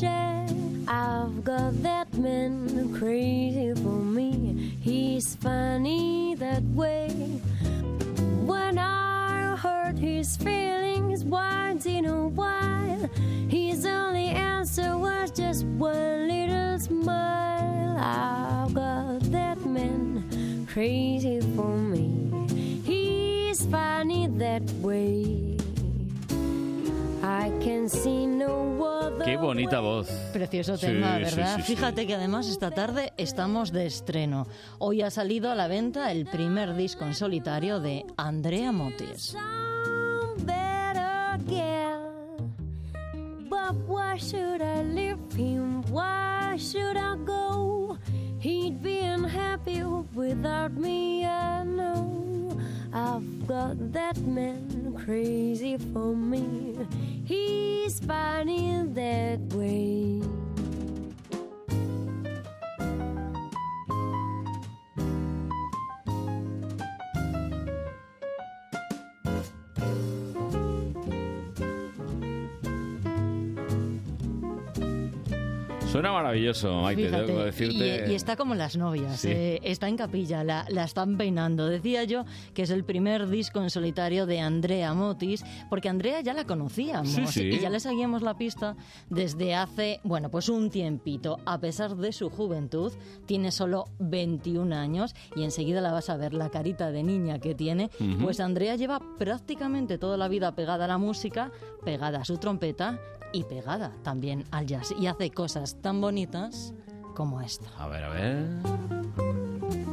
share. I've got that man crazy for me. He's funny that way. When I hurt his feelings once in a while, his only answer was just one little smile. I've got that man crazy for me. He's funny that way. I can see no other. Qué bonita voz. Precioso tema, Sí, ¿verdad? sí, sí, Fíjate sí. que además esta tarde estamos de estreno. Hoy ha salido a la venta el primer disco en solitario de Andrea Motis. Some better girl. But why should I leave him? Why should I go? He'd be unhappy without me, I know. I've got that man crazy for me. He's funny that way. Suena maravilloso, Maite, Fíjate, tengo que decirte. y está como las novias, Sí. está en capilla, la están peinando. Decía yo que es el primer disco en solitario de Andrea Motis, porque Andrea ya la conocíamos Sí, sí. y ya le seguíamos la pista desde hace, bueno, pues un tiempito. A pesar de su juventud, tiene solo 21 años y enseguida la vas a ver, la carita de niña que tiene. Pues Andrea lleva prácticamente toda la vida pegada a la música, pegada a su trompeta y pegada también al jazz, y hace cosas tan bonitas como esta. A ver, a ver.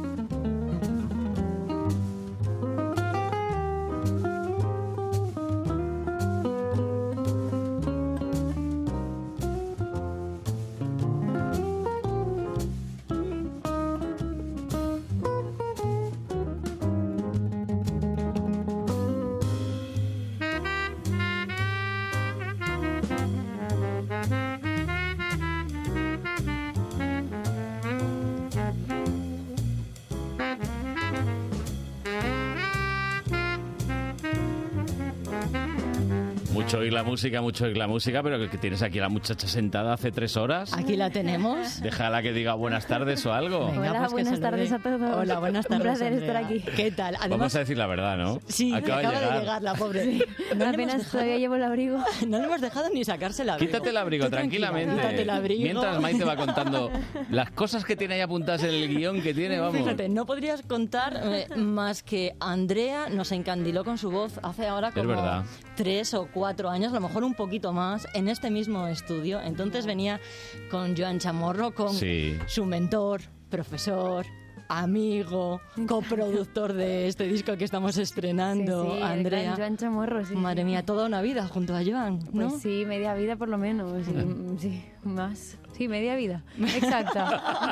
Mucho oír la música, pero que tienes aquí a la muchacha sentada hace 3 horas. Aquí la tenemos. Déjala que diga buenas tardes o algo. Venga, Hola, pues que buenas se tardes le a dé. todos. Hola, buenas tardes, Un placer Andrea. estar aquí. ¿Qué tal? Vamos a decir la verdad, ¿no? Sí, acaba de llegar la pobre. No, apenas todavía llevo el abrigo. No le hemos dejado ni sacarse el abrigo. Quítate el abrigo, Tú tranquila, tranquilamente. Quítate el abrigo. Mientras Maite va contando las cosas que tiene ahí apuntadas en el guión que tiene, vamos. Fíjate, no podrías contar más que Andrea nos encandiló con su voz hace ahora como verdad. 3 o 4 años, a lo mejor un poquito más, en este mismo estudio. Entonces venía con Joan Chamorro, con Sí. su mentor, profesor, amigo, coproductor de este disco que estamos estrenando, Sí, Andrea. Joan Chamorro, sí. Madre mía, toda una vida junto a Joan, ¿no? Pues sí, media vida por lo menos. Sí, más. Sí, media vida. Exacto.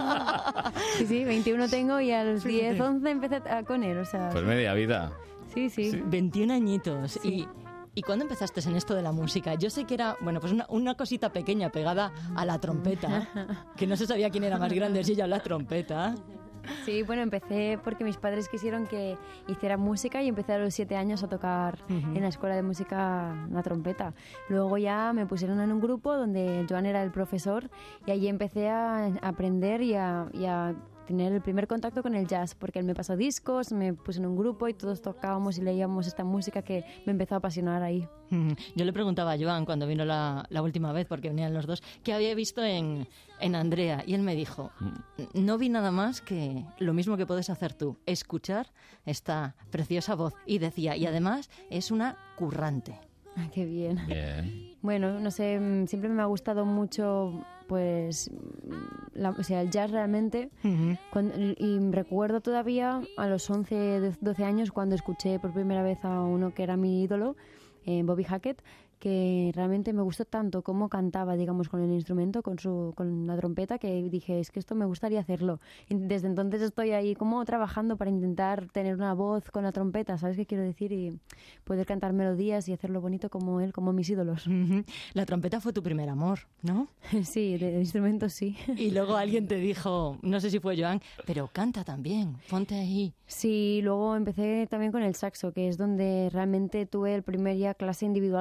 Sí, 21 tengo y a los 10, 11 empecé con él, o sea. Pues media vida. Sí. 21 añitos. ¿Y cuándo empezaste en esto de la música? Yo sé que era, bueno, pues una cosita pequeña pegada a la trompeta, que no se sabía quién era más grande, si ella o la trompeta. Sí, bueno, empecé porque mis padres quisieron que hiciera música y empecé a los 7 años a tocar en la escuela de música la trompeta. Luego ya me pusieron en un grupo donde Joan era el profesor y allí empecé a aprender y a tener el primer contacto con el jazz, porque él me pasó discos, me puso en un grupo y todos tocábamos y leíamos esta música que me empezó a apasionar ahí. Yo le preguntaba a Joan cuando vino la última vez, porque venían los dos, qué había visto en Andrea, y él me dijo, no vi nada más que lo mismo que puedes hacer tú, escuchar esta preciosa voz. Y decía, y además es una currante. Ay, qué bien. Bien. Bueno, no sé, siempre me ha gustado mucho, pues, o sea, el jazz realmente. Y recuerdo todavía a los 11, 12 años cuando escuché por primera vez a uno que era mi ídolo, Bobby Hackett, que realmente me gustó tanto cómo cantaba, digamos, con el instrumento, con la trompeta, que dije, es que esto me gustaría hacerlo. Y desde entonces estoy ahí como trabajando para intentar tener una voz con la trompeta, ¿sabes qué quiero decir? Y poder cantar melodías y hacerlo bonito como él, como mis ídolos. La trompeta fue tu primer amor, ¿no? Sí, de instrumentos sí. Y luego alguien te dijo, no sé si fue Joan, pero canta también, ponte ahí. Sí, luego empecé también con el saxo, que es donde realmente tuve el primer día clase individual con Joan,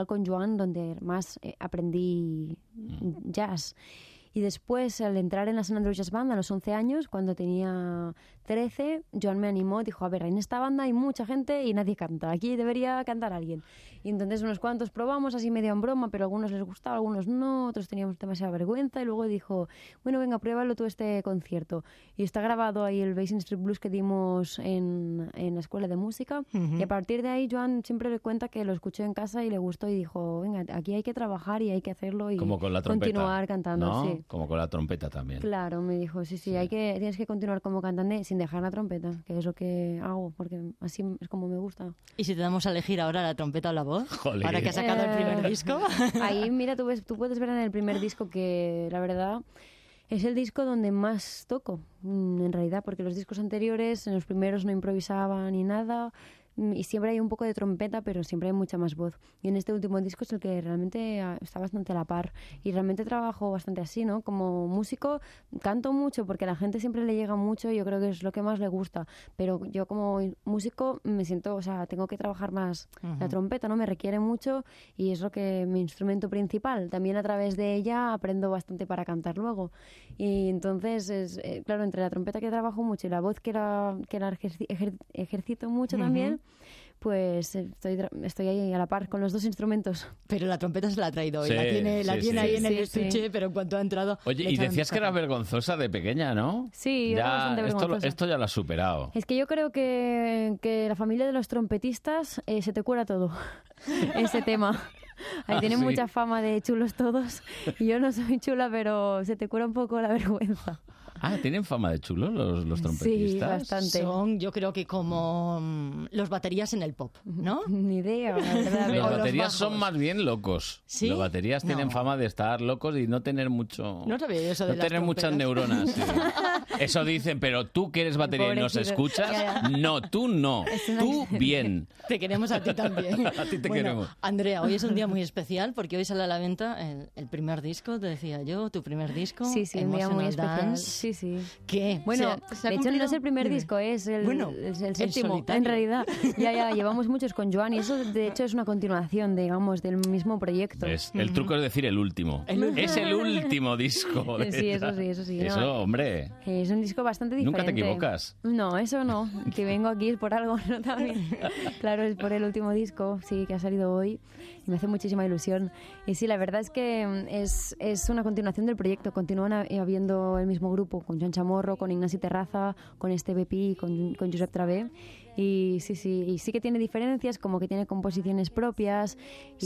Joan donde más aprendí jazz. Y después, al entrar en la Sant Andreu Jazz Band a los 11 años, cuando tenía 13, Joan me animó, dijo, a ver, en esta banda hay mucha gente y nadie canta, aquí debería cantar alguien. Y entonces unos cuantos probamos, así medio en broma, pero a algunos les gustaba, a algunos no, otros teníamos demasiada vergüenza, y luego dijo, bueno, venga, pruébalo tú este concierto. Y está grabado ahí el Basin Street Blues que dimos en la escuela de música, y a partir de ahí Joan siempre le cuenta que lo escuchó en casa y le gustó y dijo, venga, aquí hay que trabajar y hay que hacerlo y como con la trompeta, continuar cantando, ¿no? sí. Como con la trompeta también. Claro, me dijo, sí, tienes que continuar como cantante sin dejar la trompeta, que es lo que hago, porque así es como me gusta. ¿Y si te damos a elegir ahora la trompeta o la voz? Jolín. Ahora que has sacado el primer disco. Ahí, mira, tú puedes ver en el primer disco que, la verdad, es el disco donde más toco, en realidad, porque los discos anteriores, en los primeros no improvisaba ni nada, y siempre hay un poco de trompeta, pero siempre hay mucha más voz. Y en este último disco es el que realmente está bastante a la par. Y realmente trabajo bastante así, ¿no? Como músico canto mucho porque a la gente siempre le llega mucho y yo creo que es lo que más le gusta. Pero yo como músico me siento, o sea, tengo que trabajar más la trompeta, ¿no? Me requiere mucho y es lo que mi instrumento principal. También a través de ella aprendo bastante para cantar luego. Y entonces, claro, entre la trompeta que trabajo mucho y la voz que la ejercito mucho también, pues estoy ahí a la par con los dos instrumentos. Pero la trompeta se la ha traído hoy, Sí, la tiene ahí en el estuche, sí. pero en cuanto ha entrado... Oye, y decías que era vergonzosa de pequeña, ¿no? Sí, era bastante vergonzosa. Esto ya lo has superado. Es que yo creo que la familia de los trompetistas se te cura todo, ese tema. Ahí tienen mucha fama de chulos todos. Y yo no soy chula, pero se te cura un poco la vergüenza. Ah, ¿tienen fama de chulos los trompetistas? Sí, bastante. Son, yo creo que como los baterías en el pop, ¿no? Ni idea, la verdad. Los O baterías los son bajos. más bien locos. ¿Sí? Los baterías tienen No. fama de estar locos y no tener mucho... No sabía eso de no las tener muchas trompetas. neuronas. Sí. Eso dicen, pero tú que eres batería y nos Pobrecito. escuchas, Ya. no, tú no. Tú bien. Te queremos a ti también. A ti te Bueno, queremos. Andrea, hoy es un día muy especial porque hoy sale a la venta el primer disco, te decía yo, tu primer disco. Sí, un día muy Emotional especial. Dance. Sí, sí. ¿Qué? Bueno, ¿Se ha de hecho no cumplido? es el primer Dime. disco, es el, Bueno, es el el séptimo, solitario. en realidad. Ya, llevamos muchos con Joan y eso de hecho es una continuación, digamos, del mismo proyecto. El truco es decir el último. Es el último disco. Sí, eso sí. Eso, No, hombre. es un disco bastante diferente. ¿Nunca te equivocas? No, eso no. Que vengo aquí es por algo, ¿no? También. Claro, es por el último disco, sí, que ha salido hoy y me hace muchísima ilusión. Y sí, la verdad es que es una continuación del proyecto. Continúan habiendo el mismo grupo, con Joan Chamorro, con Ignasi Terraza, con Esteve Pi, con Josep Travé. Y sí que tiene diferencias, como que tiene composiciones propias.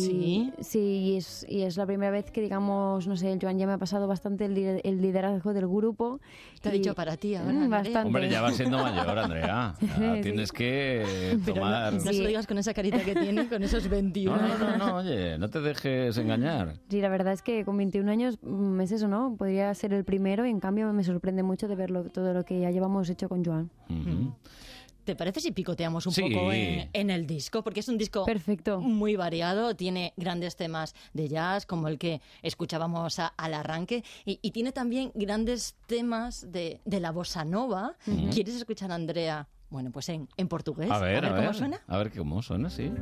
Y, ¿Sí? y es la primera vez que, digamos, no sé, el Joan ya me ha pasado bastante el liderazgo del grupo. Te ha dicho para ti ahora, Andrea. Bastante. Hombre, ya vas siendo mayor, Andrea. Ya Sí. tienes que Pero tomar... no se lo digas con esa carita que tiene, con esos 21 No, oye, no te dejes engañar. Sí, la verdad es que con 21 años es eso, ¿no? Podría ser el primero y en cambio me sorprende mucho de ver todo lo que ya llevamos hecho con Joan. Ujú. ¿Te parece si picoteamos un Sí. poco en el disco? Porque es un disco Perfecto. muy variado, tiene grandes temas de jazz, como el que escuchábamos al arranque, y tiene también grandes temas de la bossa nova. ¿Quieres escuchar a Andrea? Bueno, pues en portugués. A ver, cómo suena. A ver cómo suena, sí.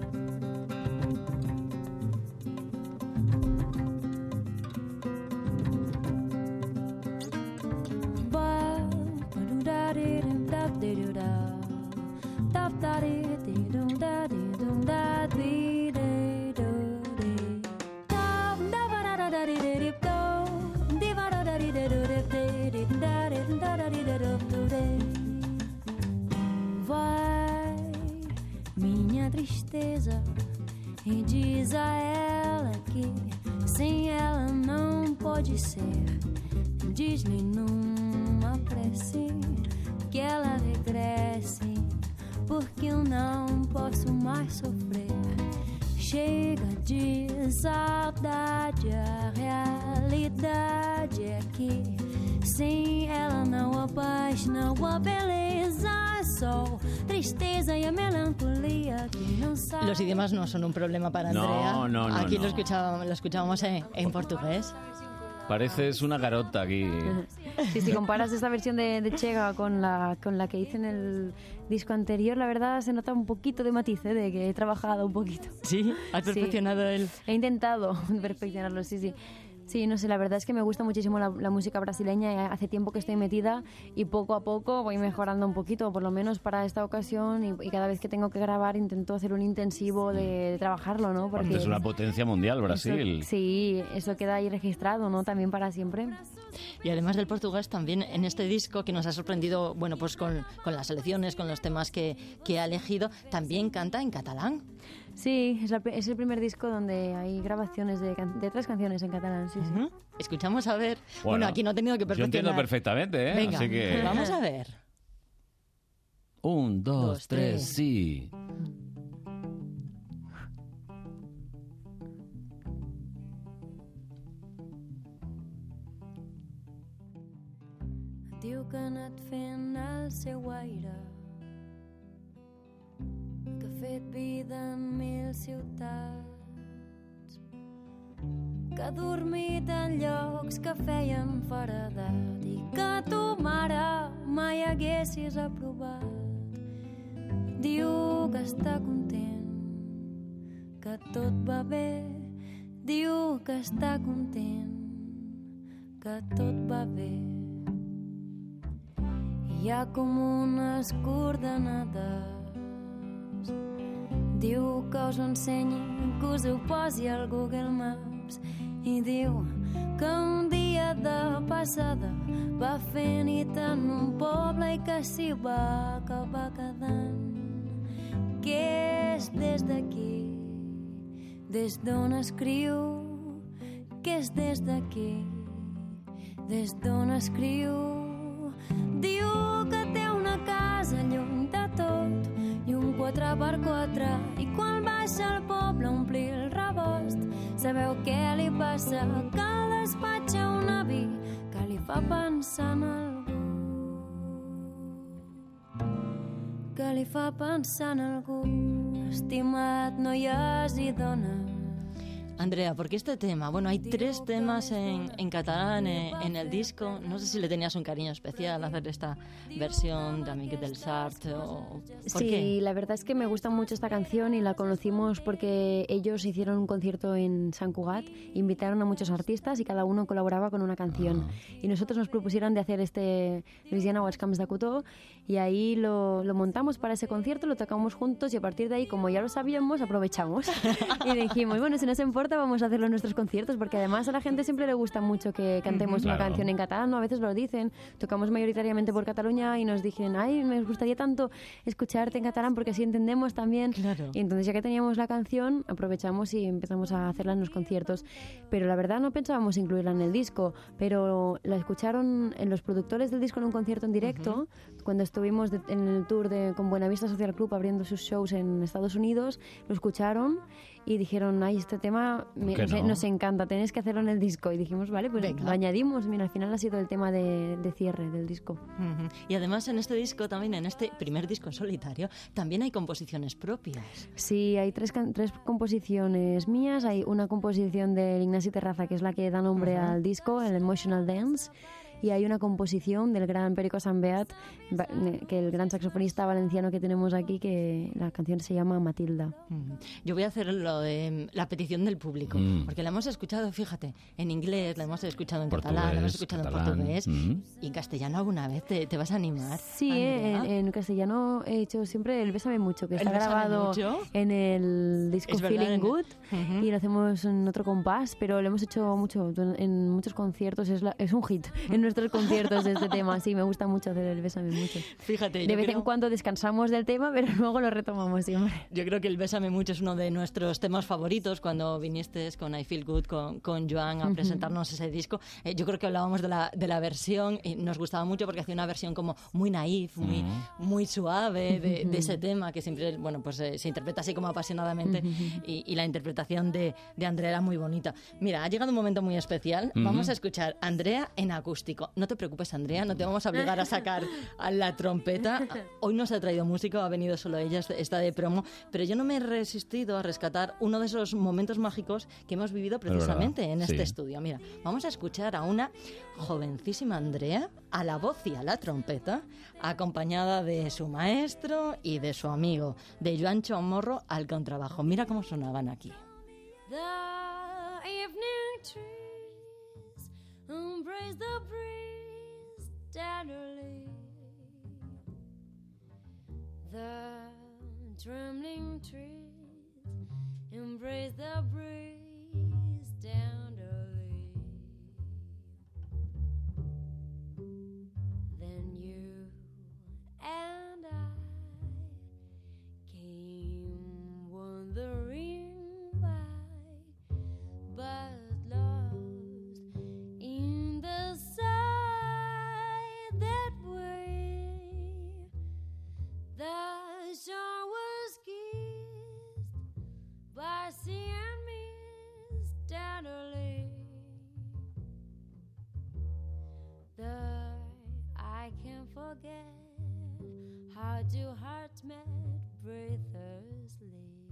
Vai, minha tristeza, e diz a ela que sem ela não pode ser. Diz-lhe numa prece que ela regresse, porque eu não posso mais sofrer. Chega de saudade, a realidade é que sem ela não há paz, não há beleza, só tristeza y a melancolía que no sabe. Los idiomas no son un problema para No, Andrea. no, Aquí no. lo escuchábamos en portugués. Pareces una garota aquí. Si comparas esta versión de Chega con la que hice en el disco anterior, la verdad se nota un poquito de matiz, de que he trabajado un poquito. ¿Sí? ¿Has perfeccionado el...? He intentado perfeccionarlo, sí. Sí, no sé, la verdad es que me gusta muchísimo la música brasileña. Hace tiempo que estoy metida y poco a poco voy mejorando un poquito, por lo menos para esta ocasión, y cada vez que tengo que grabar intento hacer un intensivo de trabajarlo, ¿no? Porque es una potencia mundial, Brasil. Eso queda ahí registrado, ¿no? También para siempre. Y además del portugués, también en este disco que nos ha sorprendido, bueno, pues con las selecciones, con los temas que ha elegido, también canta en catalán. Sí, es el primer disco donde hay grabaciones de 3 canciones en catalán, sí. Escuchamos a ver. Bueno, aquí no he tenido que perfeccionar. Yo entiendo perfectamente, ¿eh? Venga, así que... vamos a ver. 1, 2, 3, sí. Diu que ha anat fent el seu aire, que ha fet vida en 1000 ciutats, que ha dormit en llocs que feien feredat i que tu, mare, mai haguessis aprovat. Diu que està content, que tot va bé. Diu que està content, que tot va bé. Hi ha com unes coordenades. Diu que us ho ensenyi, que us ho posi al Google Maps. I diu que un dia de passada va fer nit en un poble i que s'hi va acabar quedant. Que és des d'aquí, des d'on escriu, que és des d'aquí, des d'on escriu. Diu que té una casa lluny de tot i un 4x4, i quan baixa al poble a omplir el rebost, sabeu què li passa? Que al despatx hi ha un avi que li fa pensar en algú, que li fa pensar en algú. Estimat, noies i dones. Andrea, ¿por qué este tema? Bueno, hay 3 temas en catalán en el disco. No sé si le tenías un cariño especial hacer esta versión de Amic del Sart o... ¿Por qué? La verdad es que me gusta mucho esta canción y la conocimos porque ellos hicieron un concierto en Sant Cugat, invitaron a muchos artistas y cada uno colaboraba con una canción. Y nosotros nos propusieron de hacer este Louisiana Watch Camps de Cotó, y ahí lo montamos para ese concierto, lo tocamos juntos, y a partir de ahí, como ya lo sabíamos, aprovechamos y dijimos, bueno, si nos importa vamos a hacerlo en nuestros conciertos, porque además a la gente siempre le gusta mucho que cantemos una canción en catalán, ¿no? A veces lo dicen, tocamos mayoritariamente por Cataluña y nos dicen, ay, me gustaría tanto escucharte en catalán porque así entendemos también. Claro. Y entonces, ya que teníamos la canción, aprovechamos y empezamos a hacerla en los conciertos. Pero la verdad no pensábamos incluirla en el disco, pero la escucharon en los productores del disco en un concierto en directo, cuando estuvimos en el tour con Buenavista Social Club abriendo sus shows en Estados Unidos, lo escucharon y dijeron, ay, este tema nos encanta, tenéis que hacerlo en el disco. Y dijimos, vale, pues lo añadimos. Mira, al final ha sido el tema de cierre del disco. Y además en este disco también, en este primer disco en solitario, también hay composiciones propias. Sí, hay 3 composiciones mías. Hay una composición de Ignasi Terraza, que es la que da nombre al disco, el Emotional Dance. Y hay una composición del gran Perico Sambeat, que el gran saxofonista valenciano que tenemos aquí, que la canción se llama Matilda. Yo voy a hacer lo de la petición del público, porque la hemos escuchado, fíjate, en inglés, la hemos escuchado en catalán, la hemos escuchado en portugués, y en castellano alguna vez te vas a animar. Sí, en castellano he hecho siempre el Bésame Mucho, que está grabado en el disco Feeling Good, y lo hacemos en otro compás, pero lo hemos hecho mucho en muchos conciertos, es un hit en nuestros conciertos de este tema. Sí, me gusta mucho hacer el Bésame Mucho. Fíjate, de vez en cuando descansamos del tema, pero luego lo retomamos siempre. Yo creo que el Bésame Mucho es uno de nuestros temas favoritos. Cuando viniste con I Feel Good, con Joan, a presentarnos ese disco, yo creo que hablábamos de la versión, y nos gustaba mucho porque hacía una versión como muy naif, muy suave de ese tema, que siempre, bueno, pues se interpreta así como apasionadamente, y la interpretación de Andrea era muy bonita. Mira, ha llegado un momento muy especial. Vamos a escuchar Andrea en acústico. músico. No te preocupes, Andrea, no te vamos a obligar a sacar a la trompeta. Hoy no se ha traído músico, ha venido solo ella, está de promo, pero yo no me he resistido a rescatar uno de esos momentos mágicos que hemos vivido precisamente en este estudio. Mira, vamos a escuchar a una jovencísima Andrea, a la voz y a la trompeta, acompañada de su maestro y de su amigo, de Joan Chamorro al contrabajo. Mira cómo sonaban aquí. The evening trees embrace the breeze tenderly. The trembling trees embrace the breeze tenderly. Then you and I came wandering by, but lost in the sight that way. The shore was kissed by sea and mist tenderly. I can't forget how two hearts met breathlessly.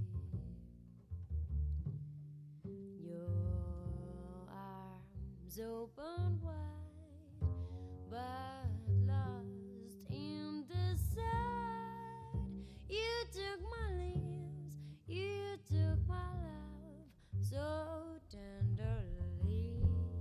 Your arms open wide, but lost in the side. You took my lips, you took my love so tenderly.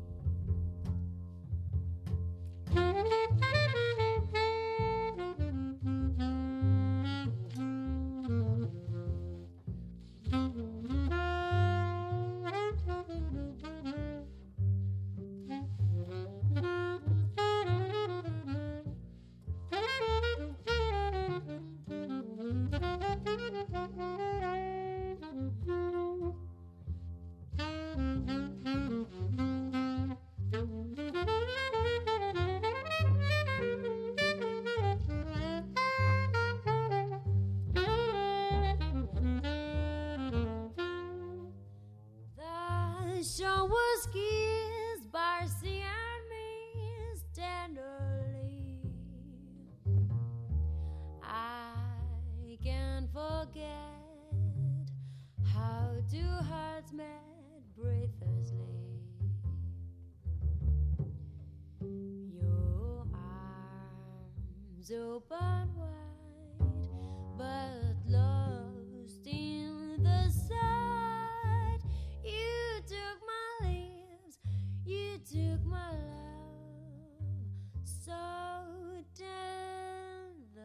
The shore was kissed by sea and mist tenderly. I can't forget how two hearts met breathlessly. Your arms open wide, but lost in the sight. You took my lips, you took my love so tenderly.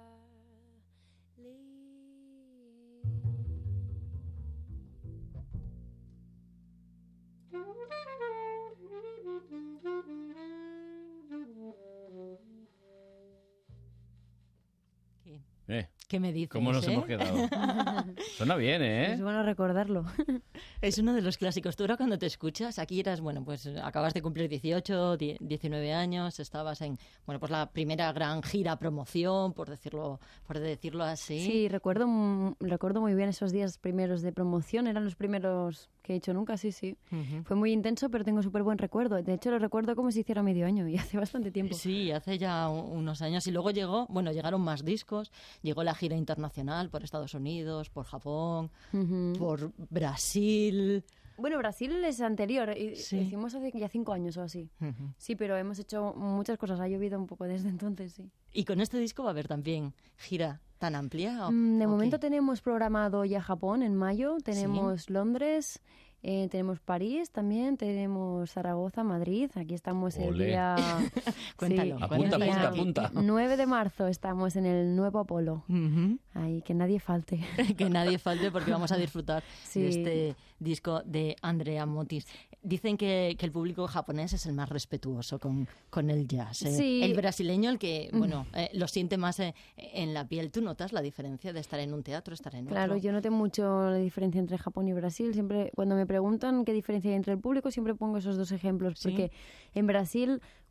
¿Qué me dices? ¿Cómo nos hemos quedado? Suena bien, ¿eh? Es bueno recordarlo. Es uno de los clásicos. Tú ahora cuando te escuchas, aquí eras, bueno, pues acabas de cumplir 18, 19 años, estabas en, bueno, pues la primera gran gira promoción, por decirlo así. Sí, recuerdo muy bien esos días primeros de promoción, eran los primeros que he hecho nunca, sí. Uh-huh. Fue muy intenso, pero tengo súper buen recuerdo. De hecho, lo recuerdo como si hiciera medio año y hace bastante tiempo. Sí, hace ya unos años. Y luego llegaron más discos, llegó la gira internacional por Estados Unidos, por Japón, uh-huh, por Brasil. Bueno, Brasil es anterior, sí. Hicimos hace ya 5 años o así. Uh-huh. Sí, pero hemos hecho muchas cosas, ha llovido un poco desde entonces, sí. ¿Y con este disco va a haber también gira tan amplia? De momento tenemos programado ya Japón en mayo, tenemos ¿sí? Londres, tenemos París también, tenemos Zaragoza, Madrid, aquí estamos el día... Cuéntalo. Sí, apunta. 9 de marzo estamos en el nuevo Apolo. Uh-huh. Ahí, que nadie falte. Que nadie falte porque vamos a disfrutar sí. de este disco de Andrea Motis. Dicen que el público japonés es el más respetuoso con el jazz. Sí. El brasileño, el que, bueno, lo siente más en la piel. ¿Tú notas la diferencia de estar en un teatro, estar en otro? Claro, yo noté mucho la diferencia entre Japón y Brasil. Siempre, cuando me preguntan qué diferencia hay entre el público, siempre pongo esos dos ejemplos. ¿Sí? Porque en Brasil,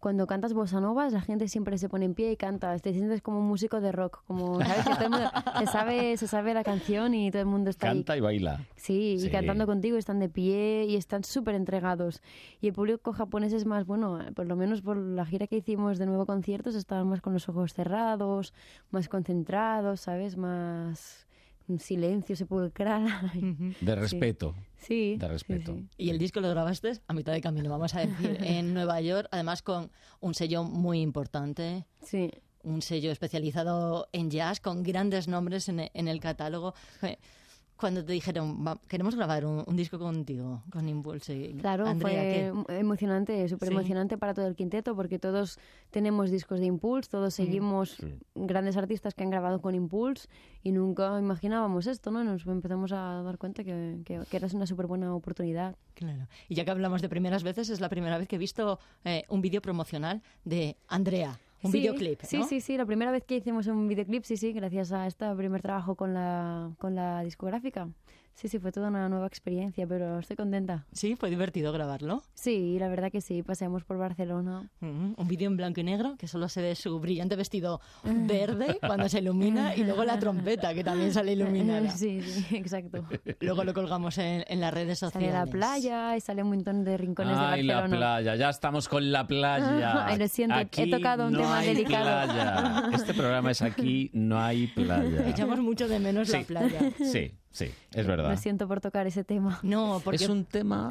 cuando cantas bossa novas, la gente siempre se pone en pie y canta. Te sientes como un músico de rock, como sabes que todo el mundo se sabe la canción y todo el mundo está Canta ahí. y baila. Sí, y cantando contigo, están de pie y están súper entregados. Y el público japonés es más, bueno, por lo menos por la gira que hicimos de nuevo conciertos, estaban más con los ojos cerrados, más concentrados, ¿sabes? Más un silencio sepulcral. De respeto. Sí. De respeto. Sí. Y el disco lo grabaste a mitad de camino, vamos a decir, en Nueva York, además con un sello muy importante. Sí. Un sello especializado en jazz con grandes nombres en el catálogo. Cuando te dijeron, queremos grabar un disco contigo, con Impulse. Claro, Andrea, fue emocionante, súper emocionante para todo el quinteto, porque todos tenemos discos de Impulse, todos seguimos grandes artistas que han grabado con Impulse y nunca imaginábamos esto, ¿no? Nos empezamos a dar cuenta que era una súper buena oportunidad. Claro. Y ya que hablamos de primeras veces, es la primera vez que he visto un vídeo promocional de Andrea. Un videoclip, ¿no? Sí, la primera vez que hicimos un videoclip, sí, gracias a este primer trabajo con la discográfica. Sí, fue toda una nueva experiencia, pero estoy contenta. Sí, fue divertido grabarlo. Sí, la verdad que sí, paseamos por Barcelona. Un vídeo en blanco y negro, que solo se ve su brillante vestido verde cuando se ilumina y luego la trompeta, que también sale iluminada. Sí, exacto. Luego lo colgamos en las redes sociales. Sale la playa y sale un montón de rincones de Barcelona. Ay, la playa, ya estamos con la playa. Ay, lo siento, aquí he tocado un no tema hay delicado. Playa. Este programa es Aquí no hay playa. Echamos mucho de menos la playa. Sí, es verdad. Lo siento por tocar ese tema. No, porque es un tema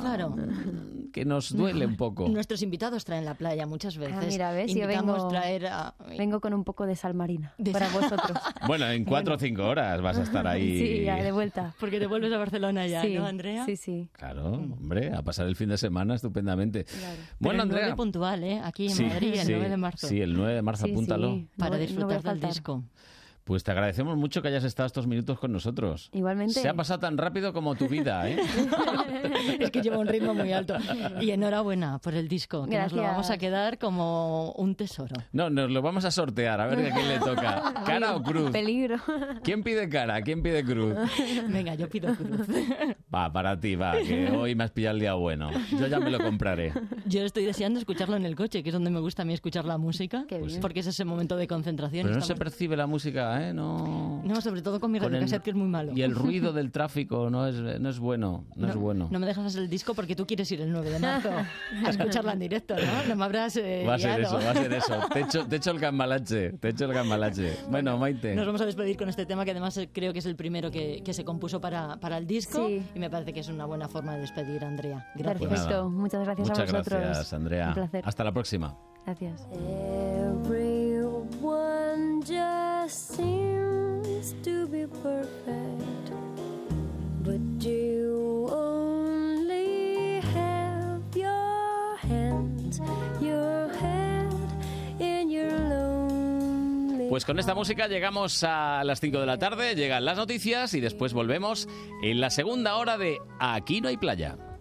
que nos duele un poco. Nuestros invitados traen la playa muchas veces. Mira, ves, invitamos traer vengo con un poco de sal marina para vosotros. Bueno, en 4 o 5 horas vas a estar ahí. Sí, ya, de vuelta. Porque te vuelves a Barcelona ya, ¿no, Andrea? Sí. Claro, hombre, a pasar el fin de semana estupendamente. Claro. Bueno, pero Andrea. el 9 puntual, aquí en Madrid, el 9 de marzo. Sí, el 9 de marzo, apúntalo. Sí. Para No disfrutar voy a del disco. Pues te agradecemos mucho que hayas estado estos minutos con nosotros. Igualmente. Se ha pasado tan rápido como tu vida, ¿eh? Es que lleva un ritmo muy alto. Y enhorabuena por el disco, que Gracias. nos lo vamos a quedar como un tesoro. No, nos lo vamos a sortear, a ver a quién le toca. ¿Cara o cruz? Peligro. ¿Quién pide cara? ¿Quién pide cruz? Venga, yo pido cruz. Va, para ti, va, que hoy me has pillado el día bueno. Yo ya me lo compraré. Yo estoy deseando escucharlo en el coche, que es donde me gusta a mí escuchar la música, Qué bien. porque es ese momento de concentración. Pero no se percibe la música, ¿eh? No, sobre todo con mi radiocassette, que es muy malo. Y el ruido del tráfico no es bueno, no es bueno. No me dejas el disco porque tú quieres ir el 9 de marzo a escucharla en directo, ¿no? No me habrás Va a ser eso. Te echo el cambalache, Bueno, Maite. Nos vamos a despedir con este tema, que además creo que es el primero que se compuso para el disco. Sí. Y me parece que es una buena forma de despedir, Andrea. Gracias. Perfecto. Muchas gracias a vosotros. Gracias, Andrea. Un placer. Hasta la próxima. Gracias. Everyone just seems to be perfect, but you only have your hands, your head, and your lonely. Pues con esta música llegamos a las 5 de la tarde, llegan las noticias y después volvemos en la segunda hora de Aquí no hay playa.